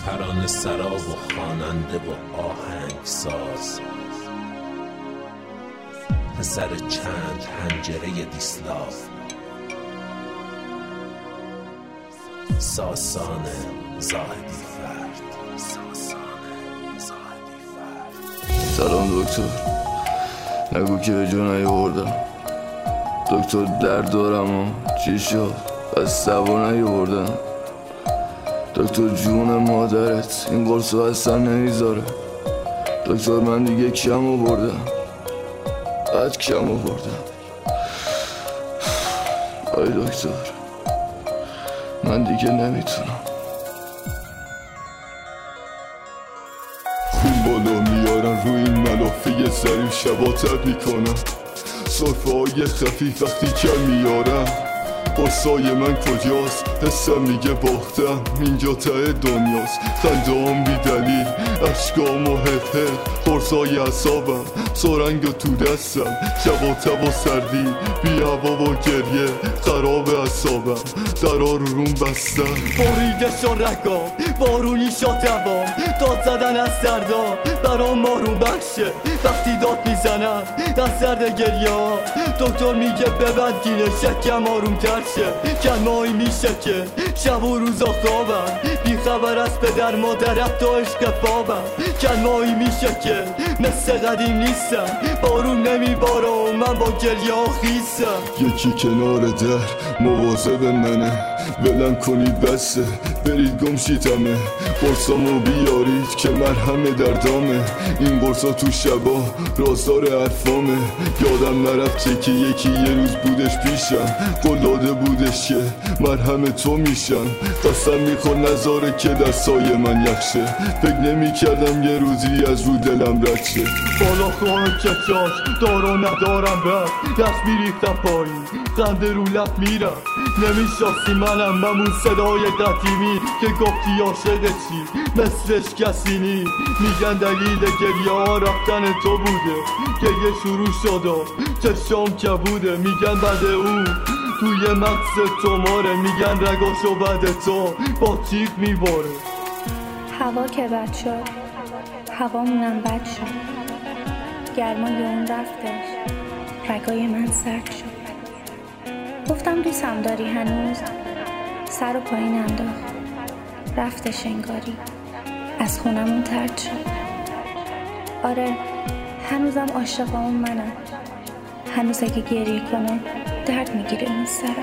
ترانه سرا و خواننده و آهنگ ساز، پسر چند پنجره دیسلاف، ساسان زاهدی فرد. سلام دکتر، نگو که به جون نیاوردم. دکتر درد دارم و چی شد؟ از سوا نیاوردم. دکتر جون مادرت این قرصو اصلا نمیذاره. دکتر من دیگه کم آوردم، قد کم آوردم. آی دکتر من دیگه نمیتونم. خون بالا میارن روی این ملافه ظریف، شبا تب میکنم صرفه های خفیف وقتی کم میارم. قرصای من کجاست؟ حسم میگه باختم، اینجا ته دنیاست. خندام بی دلیل، اشکام و هفه، قرصای اعصابم سرنگ و تو دستم. شبا تب و سردی، بی هوا و گریه، خراب اعصابم، درا رو روم بستم. باریده شد رگام، بارونی شد دوام، داد زدن از سردام برام مارون بخشه. وقتی داد میزنم از سرد گریه ها، دکتر میگه ببند گیره شکم آروم تر شه. کلمه‌ای میشه که شب و روزا خوابم، بی خبر از پدر مادرت تا عشق بابم. کلمه‌ای میشه که مثل قدیم نیستم، بارون نمیباره و من با گریه ها خیسم. یکی کنار در مواظب منه، ولم کنید بسه برید گم شیدمه. قرصامو بیارید که مرهم دردامه، این قرصا تو شبا رازدار حرفامه. یادم نرفته که یکی یه روز بودش پیشم، قول داده بودش که مرهم تو میشم. قسم میخور نذاره که دستای من یخشه، فکر نمی کردم یه روزی از رو دلم رد شه. بالا خواه که چاش دارو ندارم بر دست میریختم پایین، خنده رو لب میرم. نمیشاستی منم همون صدای قدیمی که گفتی عاشق چی مثلش کسی نی. میگن دلیل گریه ها رفتن تو بوده، گریه شروع شد و چشام که بوده. میگن بعد اون توی مغز تو ماره، میگن رگاشو بعد تو با تیغ میباره. هوا که بد شد، هوامونم بد شد، گرمای اون رفتش، رگای من سرد شد. گفتم دوستم داری هنوز، سر و پایین انداخت، رفتش انگاری، از خونمون طرد شد. آره هنوزم عاشق اون منم، هنوز اگه گریه کنه درد میگیره این سرم.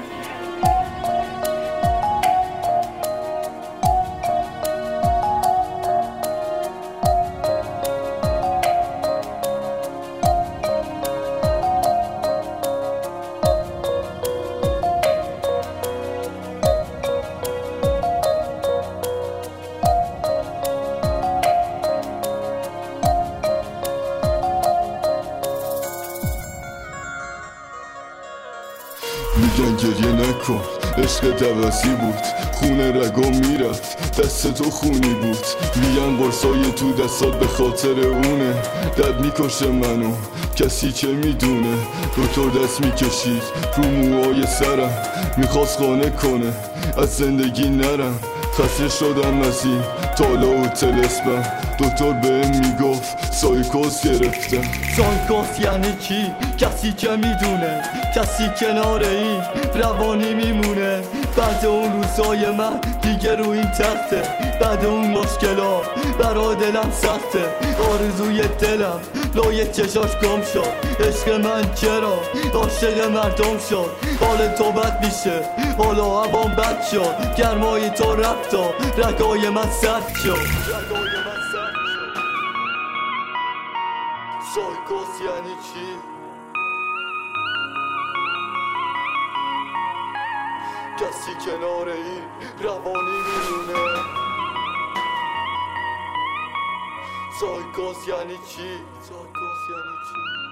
میگن گریه نکن عشق دوازی بود، خون رگا میرفت دست تو خونی بود. میگن قرصای تو دستات به خاطر اونه، درد میکشه منو کسی چه میدونه. دکتر دست میکشید رو موهای سرم، میخواست قانع کنه از زندگی نرم. خسته شدم از این تالا و تلسپم، دکتر بهم میگفت سایکوز گرفتم. سایکوز یعنی کی؟ کسی که میدونه، کسی کنار این روانی میمونه. بعد اون روزای من دیگه رو این تخته، بعد اون مشکلا برای دلم سخته. آرزوی دلم لای چشاش گم شد، عشق من چرا عاشق مردم شد. حال تو بد میشه، حالا هوام بد شد، گرمای تو رفت و رگای من سرد شد. سایکوز یعنی چی؟ کسی کنار این روانی میمونه. سایکوز یعنی چی؟ سایکوز یعنی چی؟